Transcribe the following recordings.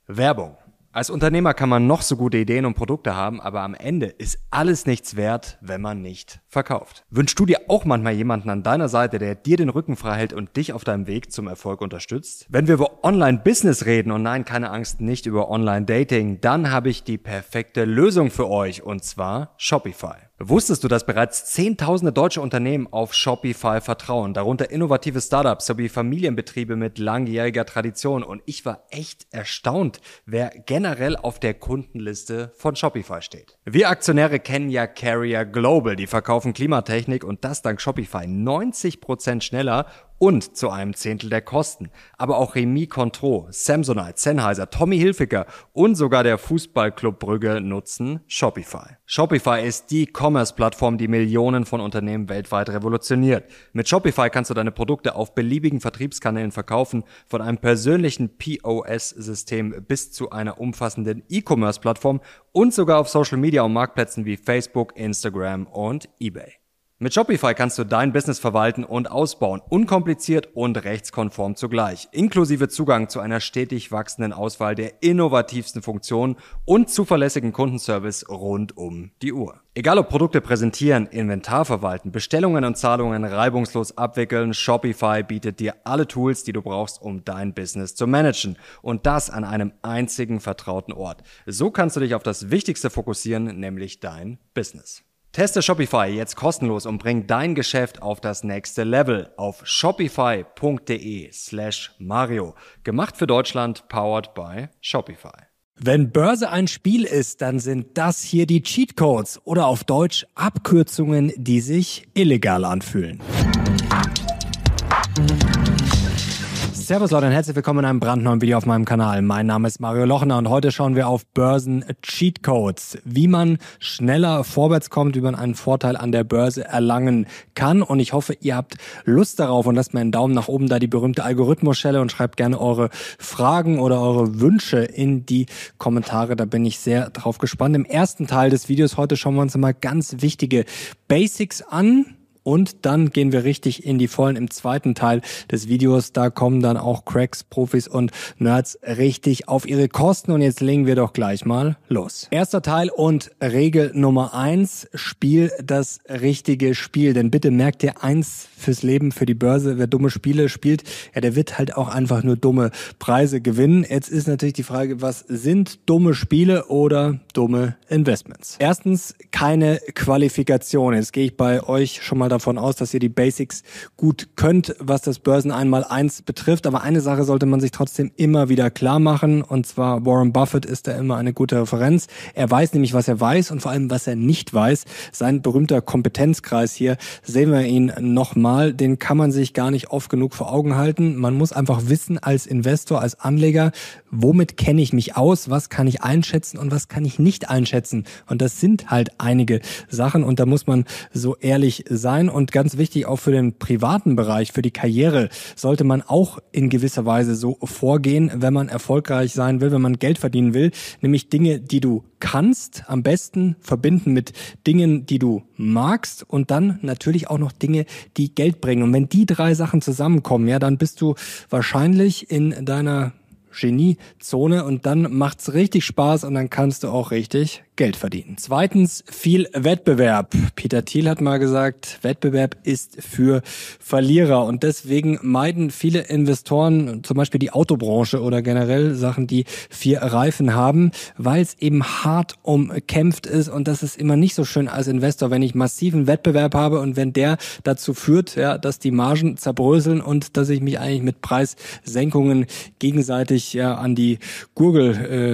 Werbung. Als Unternehmer kann man noch so gute Ideen und Produkte haben, aber am Ende ist alles nichts wert, wenn man nicht verkauft. Wünschst du dir auch manchmal jemanden an deiner Seite, der dir den Rücken frei hält und dich auf deinem Weg zum Erfolg unterstützt? Wenn wir über Online-Business reden und nein, keine Angst, nicht über Online-Dating, dann habe ich die perfekte Lösung für euch und zwar Shopify. Wusstest du, dass bereits Zehntausende deutsche Unternehmen auf Shopify vertrauen, darunter innovative Startups sowie Familienbetriebe mit langjähriger Tradition? Und ich war echt erstaunt, wer generell auf der Kundenliste von Shopify steht. Wir Aktionäre kennen ja Carrier Global, die verkaufen Klimatechnik und das dank Shopify 90% schneller und zu einem Zehntel der Kosten. Aber auch Rémy Cointreau, Samsonite, Sennheiser, Tommy Hilfiger und sogar der Fußballclub Brügge nutzen Shopify. Shopify ist die Commerce-Plattform, die Millionen von Unternehmen weltweit revolutioniert. Mit Shopify kannst du deine Produkte auf beliebigen Vertriebskanälen verkaufen, von einem persönlichen POS-System bis zu einer umfassenden E-Commerce-Plattform und sogar auf Social Media und Marktplätzen wie Facebook, Instagram und eBay. Mit Shopify kannst du dein Business verwalten und ausbauen, unkompliziert und rechtskonform zugleich, inklusive Zugang zu einer stetig wachsenden Auswahl der innovativsten Funktionen und zuverlässigen Kundenservice rund um die Uhr. Egal ob Produkte präsentieren, Inventar verwalten, Bestellungen und Zahlungen reibungslos abwickeln, Shopify bietet dir alle Tools, die du brauchst, um dein Business zu managen. Und das an einem einzigen vertrauten Ort. So kannst du dich auf das Wichtigste fokussieren, nämlich dein Business. Teste Shopify jetzt kostenlos und bring dein Geschäft auf das nächste Level auf shopify.de/Mario. Gemacht für Deutschland, powered by Shopify. Wenn Börse ein Spiel ist, dann sind das hier die Cheatcodes oder auf Deutsch Abkürzungen, die sich illegal anfühlen. Servus Leute und herzlich willkommen in einem brandneuen Video auf meinem Kanal. Mein Name ist Mario Lochner und heute schauen wir auf Börsen-Cheatcodes, wie man schneller vorwärts kommt, wie man einen Vorteil an der Börse erlangen kann. Und ich hoffe, ihr habt Lust darauf und lasst mir einen Daumen nach oben da, die berühmte Algorithmusschelle, und schreibt gerne eure Fragen oder eure Wünsche in die Kommentare. Da bin ich sehr drauf gespannt. Im ersten Teil des Videos heute schauen wir uns mal ganz wichtige Basics an. Und dann gehen wir richtig in die Vollen im zweiten Teil des Videos. Da kommen dann auch Cracks, Profis und Nerds richtig auf ihre Kosten. Und jetzt legen wir doch gleich mal los. Erster Teil und Regel Nummer 1. Spiel das richtige Spiel. Denn bitte merkt ihr eins fürs Leben, für die Börse: Wer dumme Spiele spielt, ja, der wird halt auch einfach nur dumme Preise gewinnen. Jetzt ist natürlich die Frage, was sind dumme Spiele oder dumme Investments? Erstens, keine Qualifikation. Jetzt gehe ich bei euch schon mal davon aus, dass ihr die Basics gut könnt, was das Börsen-Einmal-Eins betrifft. Aber eine Sache sollte man sich trotzdem immer wieder klar machen, und zwar Warren Buffett ist da immer eine gute Referenz. Er weiß nämlich, was er weiß und vor allem, was er nicht weiß. Sein berühmter Kompetenzkreis hier, sehen wir ihn nochmal, den kann man sich gar nicht oft genug vor Augen halten. Man muss einfach wissen als Investor, als Anleger, womit kenne ich mich aus, was kann ich einschätzen und was kann ich nicht einschätzen. Und das sind halt einige Sachen und da muss man so ehrlich sein. Und ganz wichtig, auch für den privaten Bereich, für die Karriere, sollte man auch in gewisser Weise so vorgehen, wenn man erfolgreich sein will, wenn man Geld verdienen will. Nämlich Dinge, die du kannst, am besten verbinden mit Dingen, die du magst, und dann natürlich auch noch Dinge, die Geld bringen. Und wenn die drei Sachen zusammenkommen, ja, dann bist du wahrscheinlich in deiner Geniezone und dann macht's richtig Spaß und dann kannst du auch richtig Geld verdienen. Zweitens, viel Wettbewerb. Peter Thiel hat mal gesagt, Wettbewerb ist für Verlierer, und deswegen meiden viele Investoren zum Beispiel die Autobranche oder generell Sachen, die 4 Reifen haben, weil es eben hart umkämpft ist, und das ist immer nicht so schön als Investor, wenn ich massiven Wettbewerb habe und wenn der dazu führt, ja, dass die Margen zerbröseln und dass ich mich eigentlich mit Preissenkungen gegenseitig an die Gurgel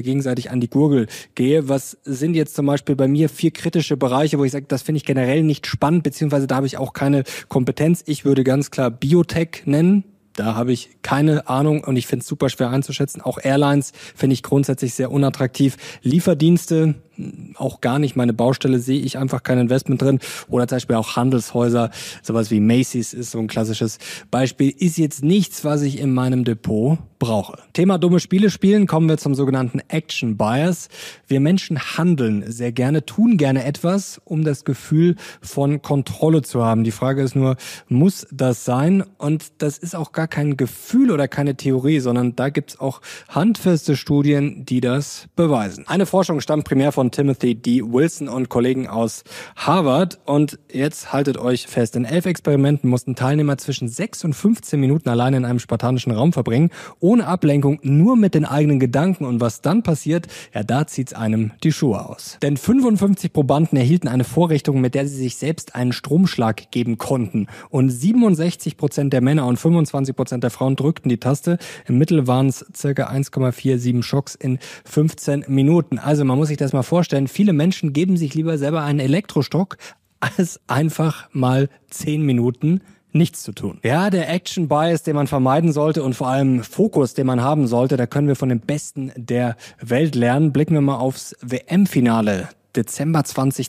gehe. Was sind jetzt zum Beispiel bei mir 4 kritische Bereiche, wo ich sage, das finde ich generell nicht spannend, beziehungsweise da habe ich auch keine Kompetenz. Ich würde ganz klar Biotech nennen. Da habe ich keine Ahnung und ich finde es super schwer einzuschätzen. Auch Airlines finde ich grundsätzlich sehr unattraktiv. Lieferdienste, auch gar nicht meine Baustelle, sehe ich einfach kein Investment drin. Oder zum Beispiel auch Handelshäuser, sowas wie Macy's ist so ein klassisches Beispiel, ist jetzt nichts, was ich in meinem Depot brauche. Thema dumme Spiele spielen, kommen wir zum sogenannten Action Bias. Wir Menschen handeln sehr gerne, tun gerne etwas, um das Gefühl von Kontrolle zu haben. Die Frage ist nur, muss das sein? Und das ist auch gar kein Gefühl oder keine Theorie, sondern da gibt's auch handfeste Studien, die das beweisen. Eine Forschung stammt primär von Timothy D. Wilson und Kollegen aus Harvard. Und jetzt haltet euch fest, in 11 Experimenten mussten Teilnehmer zwischen 6 und 15 Minuten alleine in einem spartanischen Raum verbringen, ohne Ablenkung, nur mit den eigenen Gedanken. Und was dann passiert, ja, da zieht's einem die Schuhe aus. Denn 55 Probanden erhielten eine Vorrichtung, mit der sie sich selbst einen Stromschlag geben konnten. Und 67% der Männer und 25% der Frauen drückten die Taste. Im Mittel waren es ca. 1,47 Schocks in 15 Minuten. Also man muss sich das mal vorstellen, viele Menschen geben sich lieber selber einen Elektroschock, als einfach mal 10 Minuten nichts zu tun. Ja, der Action Bias, den man vermeiden sollte und vor allem Fokus, den man haben sollte, da können wir von den Besten der Welt lernen. Blicken wir mal aufs WM-Finale. Dezember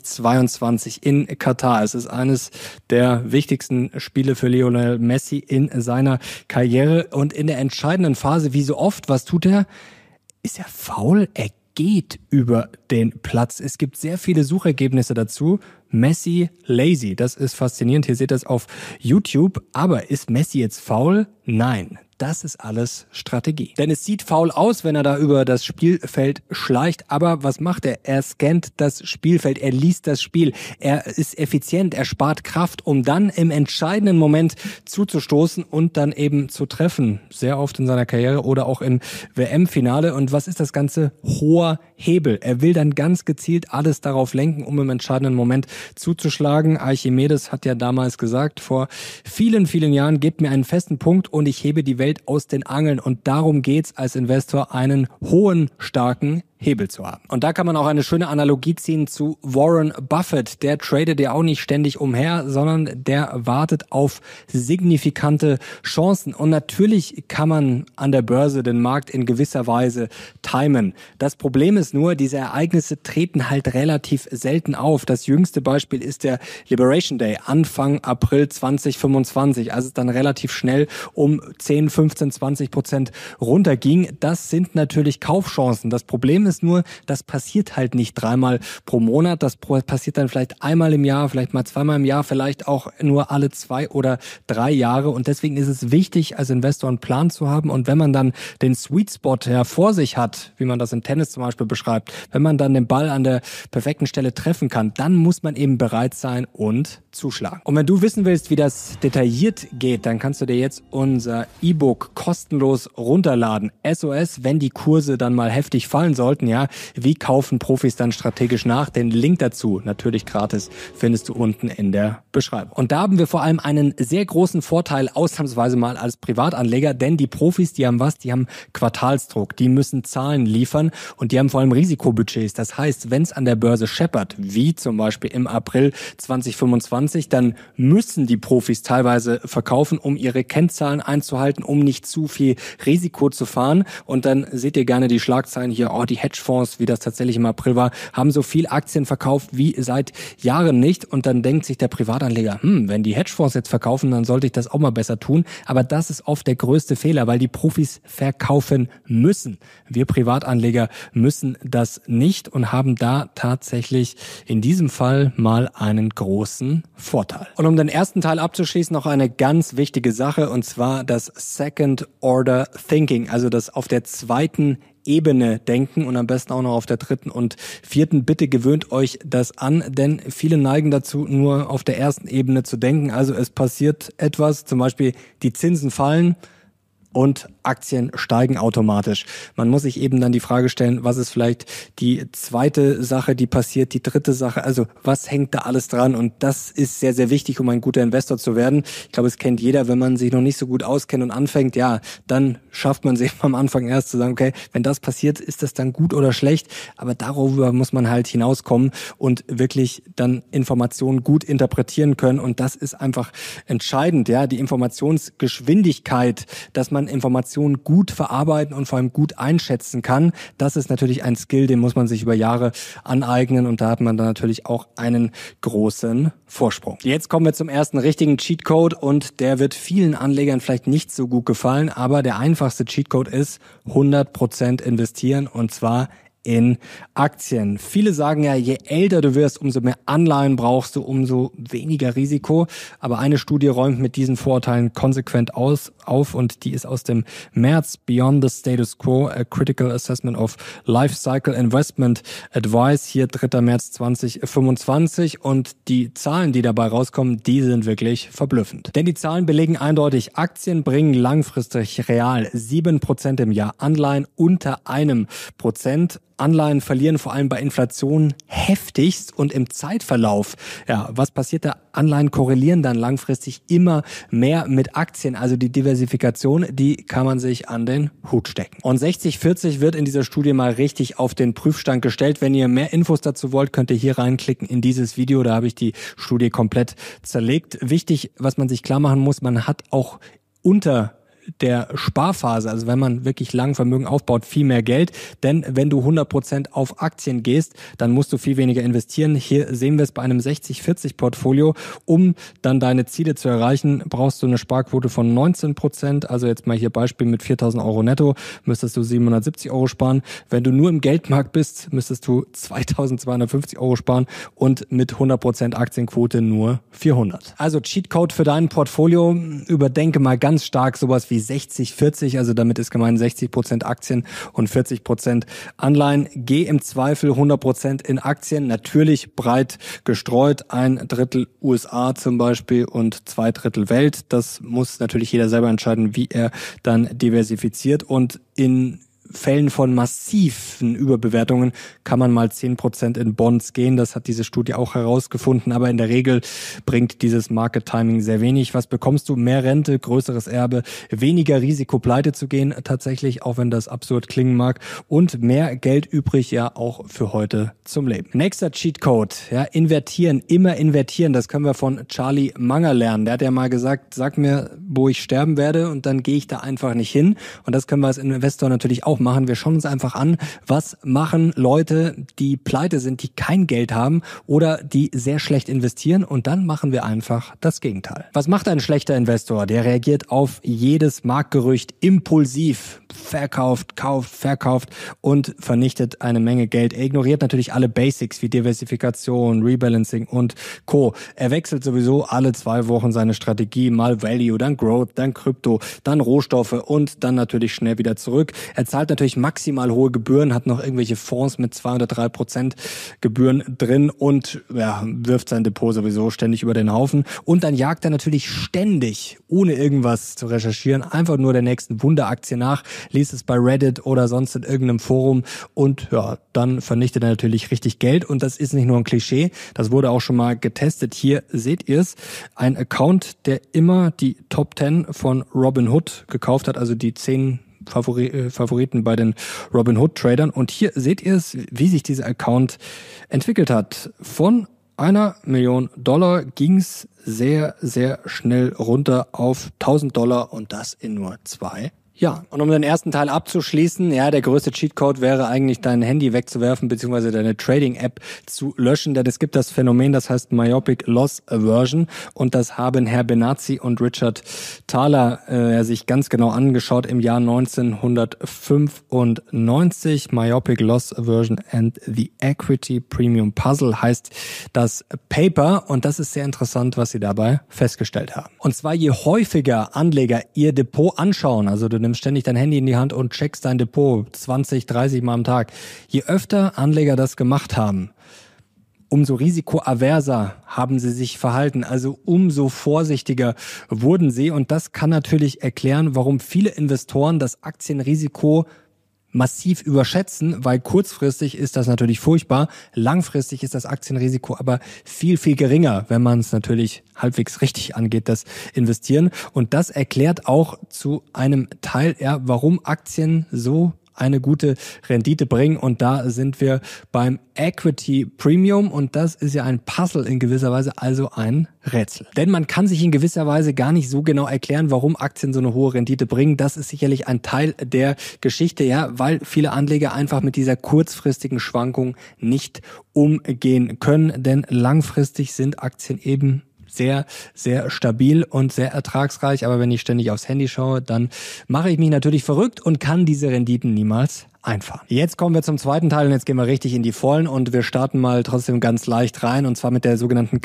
2022 in Katar. Es ist eines der wichtigsten Spiele für Lionel Messi in seiner Karriere. Und in der entscheidenden Phase, wie so oft, was tut er? Ist er faul? Er geht über den Platz. Es gibt sehr viele Suchergebnisse dazu. Messi lazy, das ist faszinierend. Hier seht ihr es auf YouTube. Aber ist Messi jetzt faul? Nein. Das ist alles Strategie. Denn es sieht faul aus, wenn er da über das Spielfeld schleicht. Aber was macht er? Er scannt das Spielfeld, er liest das Spiel. Er ist effizient, er spart Kraft, um dann im entscheidenden Moment zuzustoßen und dann eben zu treffen. Sehr oft in seiner Karriere oder auch im WM-Finale. Und was ist das Ganze? Hoher Hebel. Er will dann ganz gezielt alles darauf lenken, um im entscheidenden Moment zuzuschlagen. Archimedes hat ja damals gesagt, vor vielen, vielen Jahren, gebt mir einen festen Punkt und ich hebe die Welt aus den Angeln. Und darum geht's als Investor, einen hohen, starken Hebel zu haben. Und da kann man auch eine schöne Analogie ziehen zu Warren Buffett. Der tradet ja auch nicht ständig umher, sondern der wartet auf signifikante Chancen. Und natürlich kann man an der Börse den Markt in gewisser Weise timen. Das Problem ist nur, diese Ereignisse treten halt relativ selten auf. Das jüngste Beispiel ist der Liberation Day, Anfang April 2025, als es dann relativ schnell um 10, 15, 20% runterging. Das sind natürlich Kaufchancen. Das Problem ist nur, das passiert halt nicht dreimal pro Monat. Das passiert dann vielleicht einmal im Jahr, vielleicht mal zweimal im Jahr, vielleicht auch nur alle 2 oder 3 Jahre. Und deswegen ist es wichtig, als Investor einen Plan zu haben. Und wenn man dann den Sweet Spot ja vor sich hat, wie man das im Tennis zum Beispiel beschreibt, wenn man dann den Ball an der perfekten Stelle treffen kann, dann muss man eben bereit sein und zuschlagen. Und wenn du wissen willst, wie das detailliert geht, dann kannst du dir jetzt unser E-Book kostenlos runterladen. SOS, wenn die Kurse dann mal heftig fallen sollten, ja, wie kaufen Profis dann strategisch nach? Den Link dazu, natürlich gratis, findest du unten in der Beschreibung. Und da haben wir vor allem einen sehr großen Vorteil, ausnahmsweise mal als Privatanleger, denn die Profis, die haben was? Die haben Quartalsdruck, die müssen Zahlen liefern und die haben vor allem Risikobudgets. Das heißt, wenn es an der Börse scheppert, wie zum Beispiel im April 2025, dann müssen die Profis teilweise verkaufen, um ihre Kennzahlen einzuhalten, um nicht zu viel Risiko zu fahren. Und dann seht ihr gerne die Schlagzeilen hier, die Hedgefonds, wie das tatsächlich im April war, haben so viel Aktien verkauft wie seit Jahren nicht. Und dann denkt sich der Privatanleger, wenn die Hedgefonds jetzt verkaufen, dann sollte ich das auch mal besser tun. Aber das ist oft der größte Fehler, weil die Profis verkaufen müssen. Wir Privatanleger müssen das nicht und haben da tatsächlich in diesem Fall mal einen großen Vorteil. Und um den ersten Teil abzuschließen, noch eine ganz wichtige Sache, und zwar das Second Order Thinking, also das auf der zweiten Ebene denken und am besten auch noch auf der dritten und vierten. Bitte gewöhnt euch das an, denn viele neigen dazu, nur auf der ersten Ebene zu denken. Also es passiert etwas, zum Beispiel die Zinsen fallen und Aktien steigen automatisch. Man muss sich eben dann die Frage stellen, was ist vielleicht die zweite Sache, die passiert, die dritte Sache, also was hängt da alles dran? Und das ist sehr, sehr wichtig, um ein guter Investor zu werden. Ich glaube, es kennt jeder, wenn man sich noch nicht so gut auskennt und anfängt, ja, dann schafft man sich am Anfang erst zu sagen, okay, wenn das passiert, ist das dann gut oder schlecht? Aber darüber muss man halt hinauskommen und wirklich dann Informationen gut interpretieren können. Und das ist einfach entscheidend, ja, die Informationsgeschwindigkeit, dass man man Informationen gut verarbeiten und vor allem gut einschätzen kann. Das ist natürlich ein Skill, den muss man sich über Jahre aneignen und da hat man dann natürlich auch einen großen Vorsprung. Jetzt kommen wir zum ersten richtigen Cheatcode und der wird vielen Anlegern vielleicht nicht so gut gefallen, aber der einfachste Cheatcode ist 100% investieren und zwar in Aktien. Viele sagen ja, je älter du wirst, umso mehr Anleihen brauchst du, umso weniger Risiko. Aber eine Studie räumt mit diesen Vorurteilen konsequent auf und die ist aus dem März. Beyond the Status Quo, a Critical Assessment of Life Cycle Investment Advice, hier 3. März 2025 und die Zahlen, die dabei rauskommen, die sind wirklich verblüffend. Denn die Zahlen belegen eindeutig, Aktien bringen langfristig real 7% im Jahr, Anleihen unter 1%. Anleihen verlieren vor allem bei Inflation heftigst und im Zeitverlauf. Ja, was passiert da? Anleihen korrelieren dann langfristig immer mehr mit Aktien. Also die Diversifikation, die kann man sich an den Hut stecken. Und 60/40 wird in dieser Studie mal richtig auf den Prüfstand gestellt. Wenn ihr mehr Infos dazu wollt, könnt ihr hier reinklicken in dieses Video. Da habe ich die Studie komplett zerlegt. Wichtig, was man sich klar machen muss, man hat auch unter der Sparphase, also wenn man wirklich lang Vermögen aufbaut, viel mehr Geld. Denn wenn du 100% auf Aktien gehst, dann musst du viel weniger investieren. Hier sehen wir es bei einem 60/40-Portfolio. Um dann deine Ziele zu erreichen, brauchst du eine Sparquote von 19%. Also jetzt mal hier Beispiel mit 4.000 Euro netto, müsstest du 770 Euro sparen. Wenn du nur im Geldmarkt bist, müsstest du 2.250 Euro sparen und mit 100% Aktienquote nur 400. Also Cheatcode für dein Portfolio. Überdenke mal ganz stark sowas wie 60/40, also damit ist gemeint 60% Aktien und 40% Anleihen. Geh im Zweifel 100% in Aktien, natürlich breit gestreut, 1/3 USA zum Beispiel und 2/3 Welt. Das muss natürlich jeder selber entscheiden, wie er dann diversifiziert und in Fällen von massiven Überbewertungen kann man mal 10% in Bonds gehen. Das hat diese Studie auch herausgefunden. Aber in der Regel bringt dieses Market Timing sehr wenig. Was bekommst du? Mehr Rente, größeres Erbe, weniger Risiko, pleite zu gehen. Tatsächlich, auch wenn das absurd klingen mag. Und mehr Geld übrig, ja auch für heute zum Leben. Nächster Cheatcode. Ja, invertieren, immer invertieren. Das können wir von Charlie Munger lernen. Der hat ja mal gesagt, sag mir, wo ich sterben werde und dann gehe ich da einfach nicht hin. Und das können wir als Investor natürlich auch machen. Wir schauen uns einfach an, was machen Leute, die pleite sind, die kein Geld haben oder die sehr schlecht investieren und dann machen wir einfach das Gegenteil. Was macht ein schlechter Investor? Der reagiert auf jedes Marktgerücht impulsiv, verkauft und vernichtet eine Menge Geld. Er ignoriert natürlich alle Basics wie Diversifikation, Rebalancing und Co. Er wechselt sowieso alle 2 Wochen seine Strategie, mal Value, dann Growth, dann Krypto, dann Rohstoffe und dann natürlich schnell wieder zurück. Er zahlt natürlich maximal hohe Gebühren, hat noch irgendwelche Fonds mit 2 oder 3% Gebühren drin und ja, wirft sein Depot sowieso ständig über den Haufen. Und dann jagt er natürlich ständig, ohne irgendwas zu recherchieren, einfach nur der nächsten Wunderaktie nach, liest es bei Reddit oder sonst in irgendeinem Forum und ja, dann vernichtet er natürlich richtig Geld. Und das ist nicht nur ein Klischee, das wurde auch schon mal getestet. Hier seht ihr es, ein Account, der immer die Top 10 von Robinhood gekauft hat, also die 10 Favoriten bei den Robinhood-Tradern. Und hier seht ihr es, wie sich dieser Account entwickelt hat. Von $1 Million ging's sehr, sehr schnell runter auf $1.000 und das in nur 2 Ja, und um den ersten Teil abzuschließen, ja, der größte Cheatcode wäre eigentlich, dein Handy wegzuwerfen bzw. deine Trading-App zu löschen, denn es gibt das Phänomen, das heißt Myopic Loss Aversion und das haben Herr Benazzi und Richard Thaler sich ganz genau angeschaut im Jahr 1995. Myopic Loss Aversion and the Equity Premium Puzzle heißt das Paper und das ist sehr interessant, was sie dabei festgestellt haben. Und zwar je häufiger Anleger ihr Depot anschauen, also du nimmst ständig dein Handy in die Hand und checkst dein Depot 20, 30 Mal am Tag. Je öfter Anleger das gemacht haben, umso risikoaverser haben sie sich verhalten, also umso vorsichtiger wurden sie. Und das kann natürlich erklären, warum viele Investoren das Aktienrisiko massiv überschätzen, weil kurzfristig ist das natürlich furchtbar, langfristig ist das Aktienrisiko aber viel, viel geringer, wenn man es natürlich halbwegs richtig angeht, das Investieren. Und das erklärt auch zu einem Teil, ja, warum Aktien so eine gute Rendite bringen. Und da sind wir beim Equity Premium und das ist ja ein Puzzle in gewisser Weise, also ein Rätsel. Denn man kann sich in gewisser Weise gar nicht so genau erklären, warum Aktien so eine hohe Rendite bringen. Das ist sicherlich ein Teil der Geschichte, ja, weil viele Anleger einfach mit dieser kurzfristigen Schwankung nicht umgehen können, denn langfristig sind Aktien eben sehr, sehr stabil und sehr ertragsreich. Aber wenn ich ständig aufs Handy schaue, dann mache ich mich natürlich verrückt und kann diese Renditen niemals einfahren. Jetzt kommen wir zum zweiten Teil und jetzt gehen wir richtig in die Vollen und wir starten mal trotzdem ganz leicht rein und zwar mit der sogenannten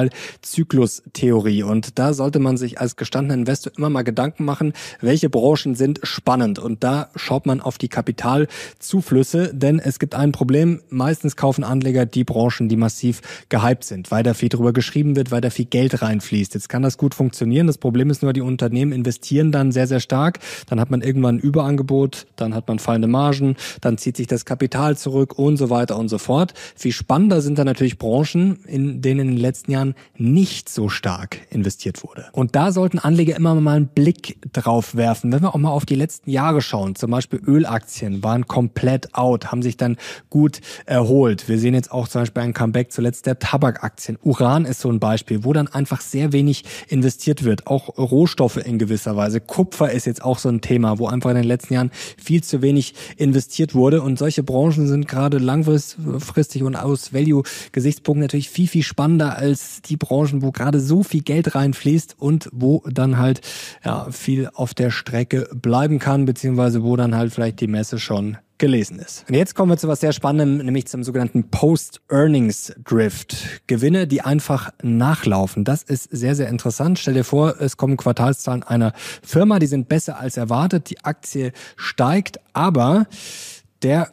Kapitalzyklus-Theorie. Und da sollte man sich als gestandener Investor immer mal Gedanken machen, welche Branchen sind spannend. Und da schaut man auf die Kapitalzuflüsse, denn es gibt ein Problem. Meistens kaufen Anleger die Branchen, die massiv gehypt sind, weil da viel drüber geschrieben wird, weil da viel Geld reinfließt. Jetzt kann das gut funktionieren. Das Problem ist nur, die Unternehmen investieren dann sehr, sehr stark. Dann hat man irgendwann ein Überangebot, dann hat man fallende Margen, dann zieht sich das Kapital zurück und so weiter und so fort. Viel spannender sind dann natürlich Branchen, in denen in den letzten Jahren nicht so stark investiert wurde. Und da sollten Anleger immer mal einen Blick drauf werfen. Wenn wir auch mal auf die letzten Jahre schauen, zum Beispiel Ölaktien waren komplett out, haben sich dann gut erholt. Wir sehen jetzt auch zum Beispiel ein Comeback zuletzt der Tabakaktien. Uran ist so ein Beispiel, wo dann einfach sehr wenig investiert wird. Auch Rohstoffe in gewisser Weise. Kupfer ist jetzt auch so ein Thema, wo einfach in den letzten Jahren viel zu wenig investiert wurde und solche Branchen sind gerade langfristig und aus Value-Gesichtspunkten natürlich viel, viel spannender als die Branchen, wo gerade so viel Geld reinfließt und wo dann halt viel auf der Strecke bleiben kann, beziehungsweise wo dann halt vielleicht die Messe schon gelesen ist. Und jetzt kommen wir zu was sehr Spannendem, nämlich zum sogenannten Post-Earnings-Drift. Gewinne, die einfach nachlaufen. Das ist sehr, sehr interessant. Stell dir vor, es kommen Quartalszahlen einer Firma, die sind besser als erwartet, die Aktie steigt, aber der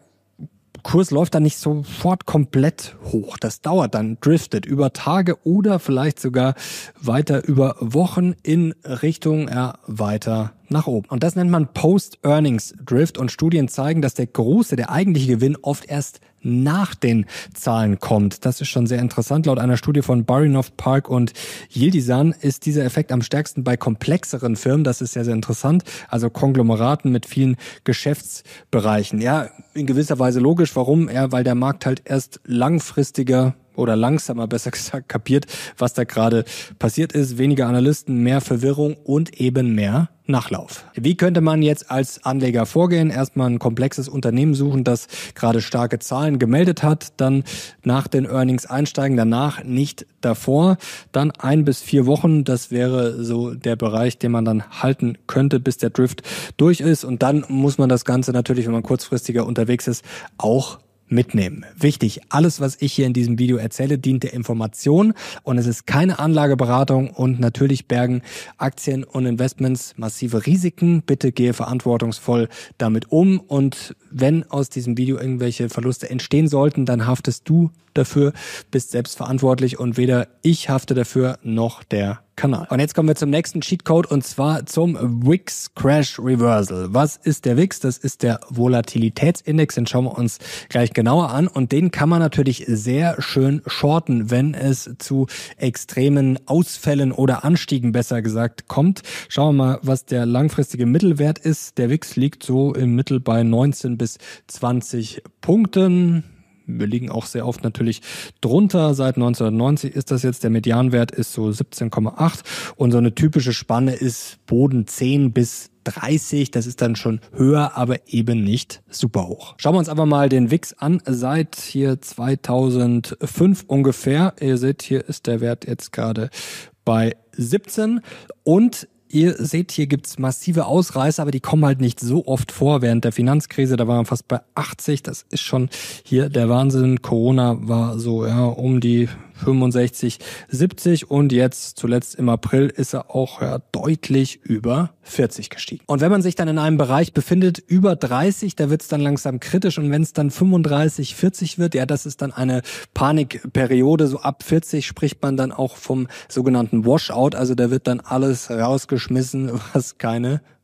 Kurs läuft dann nicht sofort komplett hoch. Das dauert dann, driftet über Tage oder vielleicht sogar weiter über Wochen in Richtung weiter nach oben. Und das nennt man Post-Earnings-Drift und Studien zeigen, dass der eigentliche Gewinn oft erst nach den Zahlen kommt. Das ist schon sehr interessant. Laut einer Studie von Barinov, Park und Yildisan ist dieser Effekt am stärksten bei komplexeren Firmen. Das ist sehr, sehr interessant. Also Konglomeraten mit vielen Geschäftsbereichen. Ja, in gewisser Weise logisch. Warum? Ja, weil der Markt halt erst langfristiger oder langsamer, besser gesagt, kapiert, was da gerade passiert ist. Weniger Analysten, mehr Verwirrung und eben mehr Nachlauf. Wie könnte man jetzt als Anleger vorgehen? Erstmal ein komplexes Unternehmen suchen, das gerade starke Zahlen gemeldet hat, dann nach den Earnings einsteigen, danach nicht davor, dann 1 bis 4 Wochen, das wäre so der Bereich, den man dann halten könnte, bis der Drift durch ist und dann muss man das Ganze natürlich, wenn man kurzfristiger unterwegs ist, auch mitnehmen. Wichtig, alles, was ich hier in diesem Video erzähle, dient der Information und es ist keine Anlageberatung und natürlich bergen Aktien und Investments massive Risiken. Bitte gehe verantwortungsvoll damit um und wenn aus diesem Video irgendwelche Verluste entstehen sollten, dann haftest du dafür, bist selbst verantwortlich und weder ich hafte dafür noch der Kanal. Und jetzt kommen wir zum nächsten Cheatcode und zwar zum VIX Crash Reversal. Was ist der VIX? Das ist der Volatilitätsindex, den schauen wir uns gleich genauer an und den kann man natürlich sehr schön shorten, wenn es zu extremen Ausfällen oder Anstiegen, besser gesagt, kommt. Schauen wir mal, was der langfristige Mittelwert ist. Der VIX liegt so im Mittel bei 19 bis 20 Punkten. Wir liegen auch sehr oft natürlich drunter. Seit 1990 ist das jetzt. Der Medianwert ist so 17,8 und so eine typische Spanne ist Boden 10 bis 30. Das ist dann schon höher, aber eben nicht super hoch. Schauen wir uns aber mal den VIX an. Seit hier 2005 ungefähr. Ihr seht, hier ist der Wert jetzt gerade bei 17 und ihr seht, hier gibt's massive Ausreißer, aber die kommen halt nicht so oft vor. Während der Finanzkrise, da waren wir fast bei 80. Das ist schon hier der Wahnsinn. Corona war so um die 65, 70 und jetzt zuletzt im April ist er auch deutlich über 40 gestiegen. Und wenn man sich dann in einem Bereich befindet über 30, da wird's dann langsam kritisch und wenn es dann 35, 40 wird, das ist dann eine Panikperiode. So ab 40 spricht man dann auch vom sogenannten Washout, also da wird dann alles rausgeschmissen, was keine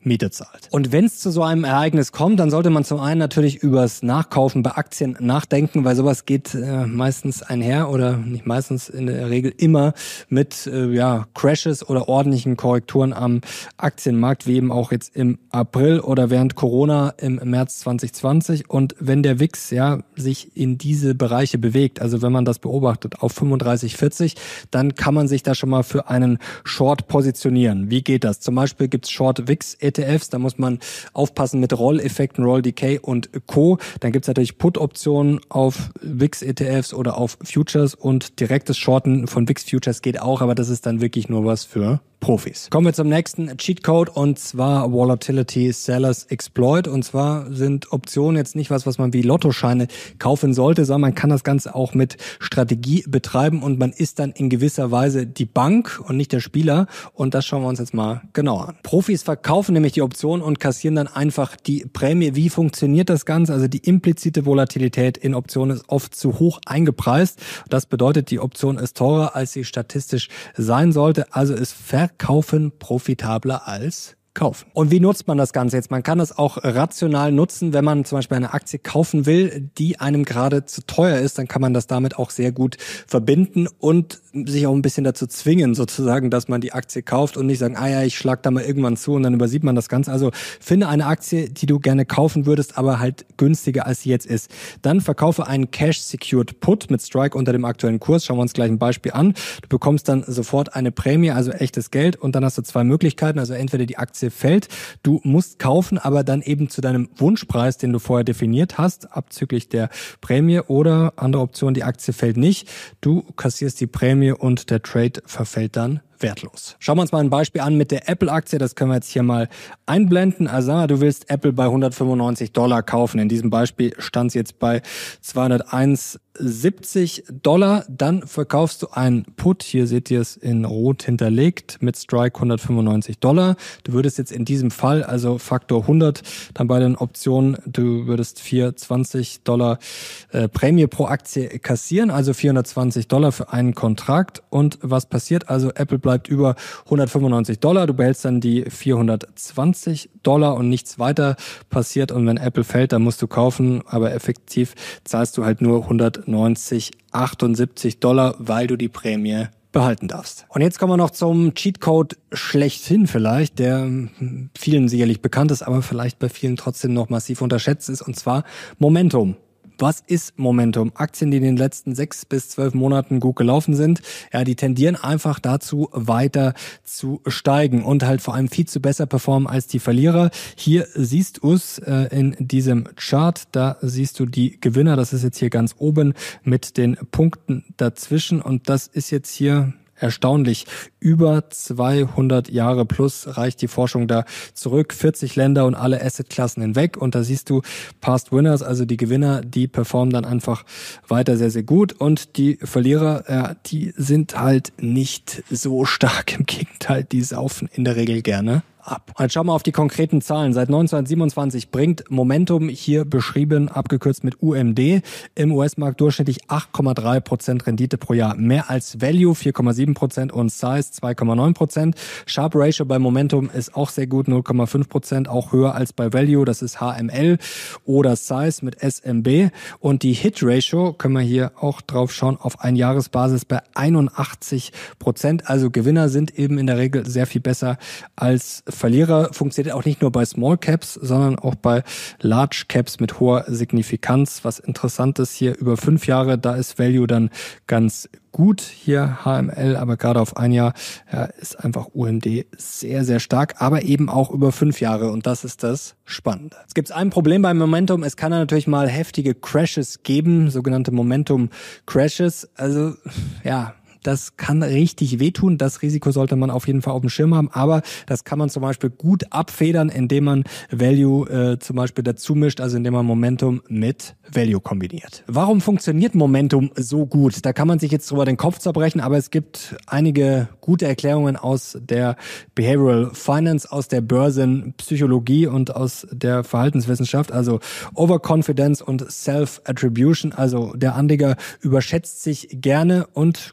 Miete zahlt. Und wenn es zu so einem Ereignis kommt, dann sollte man zum einen natürlich übers Nachkaufen bei Aktien nachdenken, weil sowas geht meistens einher oder nicht meistens, in der Regel immer mit Crashes oder ordentlichen Korrekturen am Aktienmarkt, wie eben auch jetzt im April oder während Corona im März 2020. Und wenn der VIX sich in diese Bereiche bewegt, also wenn man das beobachtet auf 35, 40, dann kann man sich da schon mal für einen Short positionieren. Wie geht das? Zum Beispiel gibt's Short VIX ETFs, da muss man aufpassen mit Rolleffekten, Roll Decay und Co. Dann gibt's natürlich Put-Optionen auf VIX ETFs oder auf Futures und direktes Shorten von VIX Futures geht auch, aber das ist dann wirklich nur was für Profis. Kommen wir zum nächsten Cheatcode und zwar Volatility Sellers Exploit. Und zwar sind Optionen jetzt nicht was man wie Lottoscheine kaufen sollte, sondern man kann das Ganze auch mit Strategie betreiben und man ist dann in gewisser Weise die Bank und nicht der Spieler. Und das schauen wir uns jetzt mal genauer an. Profis verkaufen nämlich die Optionen und kassieren dann einfach die Prämie. Wie funktioniert das Ganze? Also die implizite Volatilität in Optionen ist oft zu hoch eingepreist. Das bedeutet, die Option ist teurer, als sie statistisch sein sollte. Also ist Verkaufen profitabler als kaufen. Und wie nutzt man das Ganze jetzt? Man kann das auch rational nutzen, wenn man zum Beispiel eine Aktie kaufen will, die einem gerade zu teuer ist, dann kann man das damit auch sehr gut verbinden und sich auch ein bisschen dazu zwingen, sozusagen, dass man die Aktie kauft und nicht sagen, ich schlag da mal irgendwann zu und dann übersieht man das Ganze. Also finde eine Aktie, die du gerne kaufen würdest, aber halt günstiger, als sie jetzt ist. Dann verkaufe einen Cash-Secured Put mit Strike unter dem aktuellen Kurs. Schauen wir uns gleich ein Beispiel an. Du bekommst dann sofort eine Prämie, also echtes Geld und dann hast du zwei Möglichkeiten. Also entweder die Aktie fällt, du musst kaufen, aber dann eben zu deinem Wunschpreis, den du vorher definiert hast, abzüglich der Prämie, oder andere Option, die Aktie fällt nicht, du kassierst die Prämie und der Trade verfällt dann wertlos. Schauen wir uns mal ein Beispiel an mit der Apple-Aktie. Das können wir jetzt hier mal einblenden. Also sagen wir, du willst Apple bei $195 kaufen. In diesem Beispiel stand es jetzt bei 201,70 $. Dann verkaufst du einen Put. Hier seht ihr es in Rot hinterlegt mit Strike $195. Du würdest jetzt in diesem Fall, also Faktor 100, dann bei den Optionen, du würdest $420 Prämie pro Aktie kassieren, also $420 für einen Kontrakt. Und was passiert? Also Apple bleibt über $195. Du behältst dann die $420 und nichts weiter passiert. Und wenn Apple fällt, dann musst du kaufen, aber effektiv zahlst du halt nur $190,78, weil du die Prämie behalten darfst. Und jetzt kommen wir noch zum Cheatcode schlechthin vielleicht, der vielen sicherlich bekannt ist, aber vielleicht bei vielen trotzdem noch massiv unterschätzt ist, und zwar Momentum. Was ist Momentum? Aktien, die in den letzten 6 bis 12 Monaten gut gelaufen sind, die tendieren einfach dazu, weiter zu steigen und halt vor allem viel zu besser performen als die Verlierer. Hier siehst du es in diesem Chart, da siehst du die Gewinner, das ist jetzt hier ganz oben mit den Punkten dazwischen und das ist jetzt hier erstaunlich. Über 200 Jahre plus reicht die Forschung da zurück. 40 Länder und alle Assetklassen hinweg. Und da siehst du Past Winners, also die Gewinner, die performen dann einfach weiter sehr, sehr gut. Und die Verlierer, die sind halt nicht so stark. Im Gegenteil, die saufen in der Regel gerne ab. Und jetzt schauen wir auf die konkreten Zahlen. Seit 1927 bringt Momentum, hier beschrieben, abgekürzt mit UMD, im US-Markt durchschnittlich 8,3% Rendite pro Jahr. Mehr als Value 4,7% und Size 2,9%. Sharp Ratio bei Momentum ist auch sehr gut, 0,5%, auch höher als bei Value. Das ist HML oder Size mit SMB. Und die Hit Ratio, können wir hier auch drauf schauen, auf Einjahresbasis bei 81%. Also Gewinner sind eben in der Regel sehr viel besser als Verlierer. Funktioniert auch nicht nur bei Small Caps, sondern auch bei Large Caps mit hoher Signifikanz. Was interessant ist hier über 5 Jahre, da ist Value dann ganz gut, hier HML, aber gerade auf ein Jahr ist einfach UMD sehr, sehr stark, aber eben auch über 5 Jahre und das ist das Spannende. Es gibt ein Problem beim Momentum, es kann natürlich mal heftige Crashes geben, sogenannte Momentum Crashes, also das kann richtig wehtun. Das Risiko sollte man auf jeden Fall auf dem Schirm haben. Aber das kann man zum Beispiel gut abfedern, indem man Value zum Beispiel dazu mischt, also indem man Momentum mit Value kombiniert. Warum funktioniert Momentum so gut? Da kann man sich jetzt drüber den Kopf zerbrechen, aber es gibt einige gute Erklärungen aus der Behavioral Finance, aus der Börsenpsychologie und aus der Verhaltenswissenschaft. Also Overconfidence und Self-Attribution. Also der Anleger überschätzt sich gerne und glaubt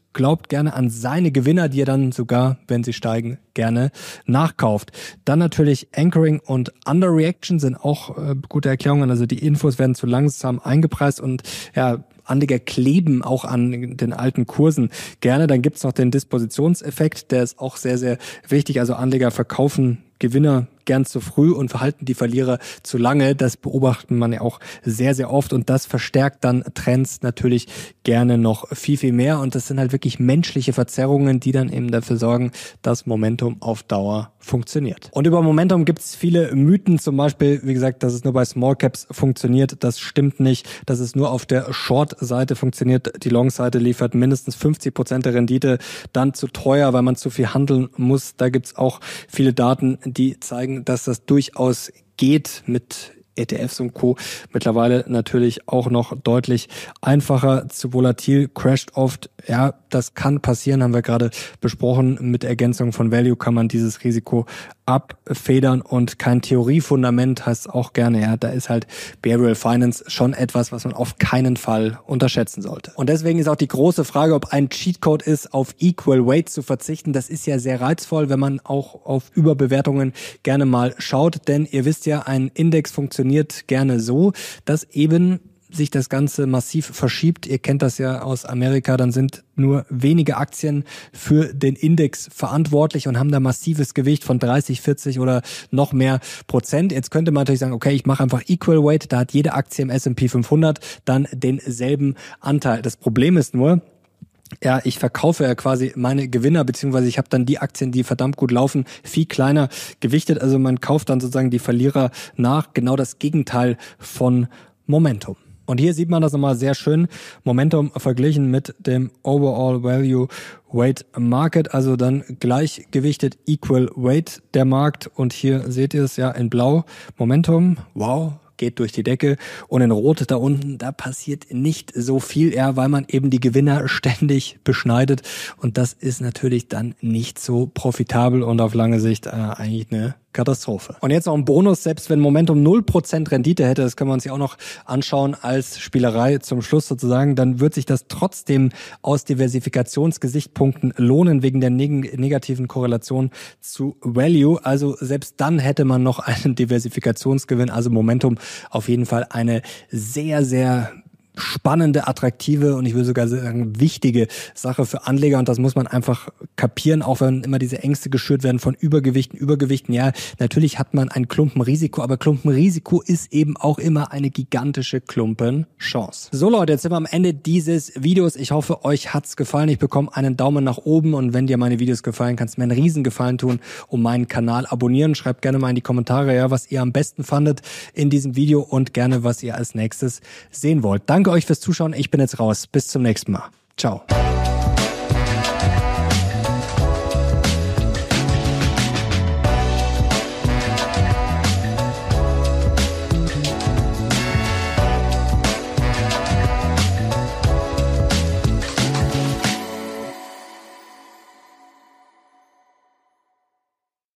verkauft gerne an seine Gewinner, die er dann sogar, wenn sie steigen, gerne nachkauft. Dann natürlich Anchoring und Underreaction sind auch gute Erklärungen. Also die Infos werden zu langsam eingepreist und ja, Anleger kleben auch an den alten Kursen gerne. Dann gibt's noch den Dispositionseffekt, der ist auch sehr, sehr wichtig. Also Anleger verkaufen Gewinner gern zu früh und verhalten die Verlierer zu lange. Das beobachtet man ja auch sehr, sehr oft und das verstärkt dann Trends natürlich gerne noch viel, viel mehr. Und das sind halt wirklich menschliche Verzerrungen, die dann eben dafür sorgen, dass Momentum auf Dauer funktioniert. Und über Momentum gibt es viele Mythen, zum Beispiel, wie gesagt, dass es nur bei Small Caps funktioniert. Das stimmt nicht, dass es nur auf der Short-Seite funktioniert. Die Long-Seite liefert mindestens 50% der Rendite, dann zu teuer, weil man zu viel handeln muss. Da gibt es auch viele Daten, die zeigen, dass das durchaus geht mit ETFs und Co. Mittlerweile natürlich auch noch deutlich einfacher. Zu volatil, crasht oft. Ja, das kann passieren, haben wir gerade besprochen. Mit Ergänzung von Value kann man dieses Risiko abfedern und kein Theoriefundament heißt auch gerne, ja, da ist halt Behavioral Finance schon etwas, was man auf keinen Fall unterschätzen sollte. Und deswegen ist auch die große Frage, ob ein Cheatcode ist, auf Equal Weight zu verzichten. Das ist ja sehr reizvoll, wenn man auch auf Überbewertungen gerne mal schaut, denn ihr wisst ja, ein Index funktioniert gerne so, dass eben sich das Ganze massiv verschiebt. Ihr kennt das ja aus Amerika, dann sind nur wenige Aktien für den Index verantwortlich und haben da massives Gewicht von 30, 40 oder noch mehr Prozent. Jetzt könnte man natürlich sagen, okay, ich mache einfach Equal Weight, da hat jede Aktie im S&P 500 dann denselben Anteil. Das Problem ist nur, ja, ich verkaufe ja quasi meine Gewinner, beziehungsweise ich habe dann die Aktien, die verdammt gut laufen, viel kleiner gewichtet. Also man kauft dann sozusagen die Verlierer nach, genau das Gegenteil von Momentum. Und hier sieht man das nochmal sehr schön. Momentum verglichen mit dem Overall Value Weight Market, also dann gleichgewichtet Equal Weight der Markt. Und hier seht ihr es ja in Blau. Momentum, wow, geht durch die Decke. Und in Rot da unten, da passiert nicht so viel, eher weil man eben die Gewinner ständig beschneidet. Und das ist natürlich dann nicht so profitabel und auf lange Sicht eigentlich eine Katastrophe. Und jetzt noch ein Bonus, selbst wenn Momentum 0% Rendite hätte, das können wir uns ja auch noch anschauen als Spielerei zum Schluss sozusagen, dann wird sich das trotzdem aus Diversifikationsgesichtspunkten lohnen, wegen der negativen Korrelation zu Value. Also selbst dann hätte man noch einen Diversifikationsgewinn, also Momentum auf jeden Fall eine sehr, sehr spannende, attraktive und ich würde sogar sagen wichtige Sache für Anleger und das muss man einfach kapieren, auch wenn immer diese Ängste geschürt werden von Übergewichten. Ja, natürlich hat man ein Klumpenrisiko, aber Klumpenrisiko ist eben auch immer eine gigantische Klumpenchance. So Leute, jetzt sind wir am Ende dieses Videos. Ich hoffe, euch hat's gefallen. Ich bekomme einen Daumen nach oben und wenn dir meine Videos gefallen, kannst du mir einen riesen Gefallen tun und meinen Kanal abonnieren. Schreibt gerne mal in die Kommentare, ja, was ihr am besten fandet in diesem Video und gerne, was ihr als nächstes sehen wollt. Danke euch fürs Zuschauen. Ich bin jetzt raus. Bis zum nächsten Mal. Ciao.